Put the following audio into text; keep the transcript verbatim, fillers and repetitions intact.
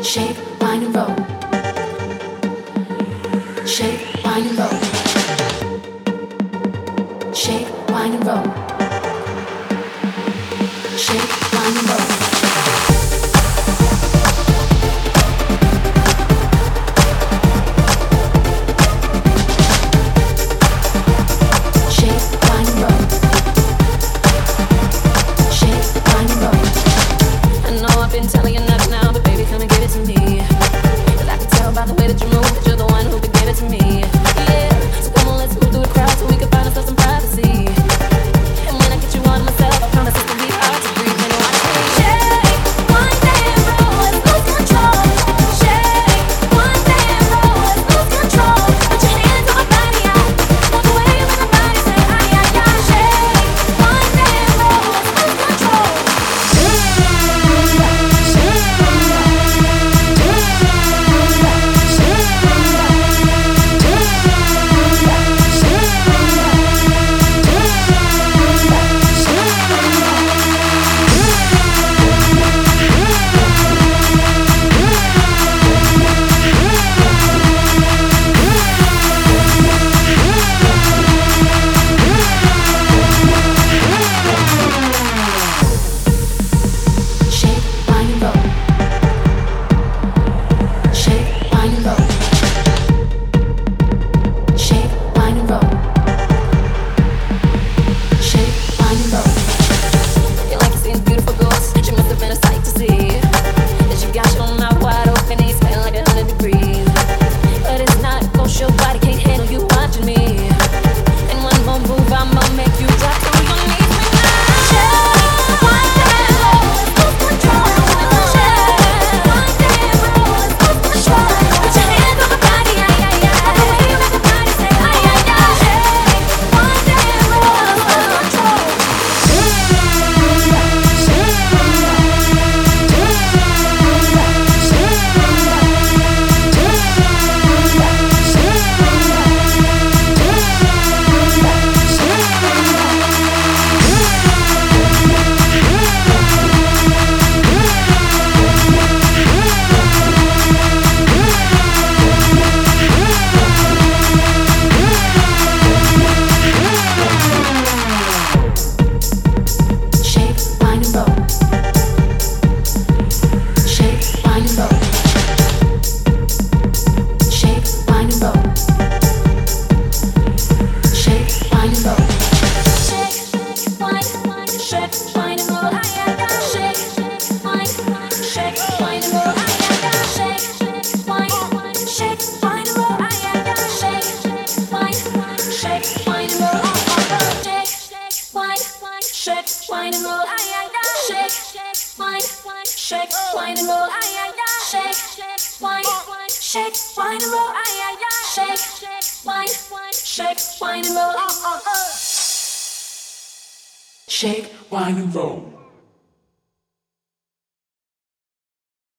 Shake, wine and roll. Shake, wine and roll. Shake, wine and roll. Shake, wine and roll. Been telling you nothing now, but baby, come and give it to me. Cause I can tell by the way that you move that you're the one who could give it to me. Yeah, so come on, let's move through the crowd so we can find ourselves some privacy. And when I get you on myself, I promise it's gonna be hard to breathe. You know I say, shake, one day and roll, let's lose control. Shake, one day and roll, let's lose control. Put your hands on my body, I walk away when the body say, ay, ay, ay. Shake, one day and roll, let's lose control. Shake, wine and roll, ay, ay, ay. Shake, wine, shake, wine and roll, ay, ay, ay. Shake, wine, shake, wine and roll, ay, ay, ay. Shake, wine, shake, wine and roll. Shake, wine and roll.